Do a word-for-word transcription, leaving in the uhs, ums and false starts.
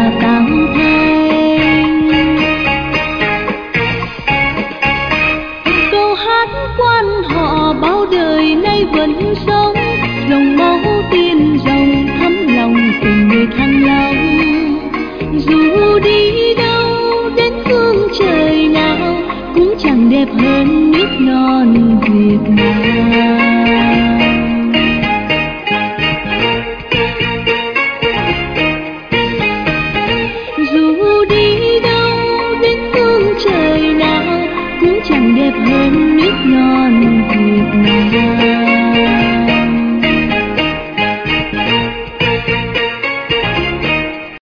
là tam thanh. Câu hát quan họ bao đời nay vẫn sống, dòng máu tiên dòng thấm lòng tình người Thăng Long. Dù đi đâu đến phương trời nào cũng chẳng đẹp hơn nước non Việt Nam. Dù đi đâu đến phương trời nào cũng chẳng đẹp hơn nước non Việt Nam.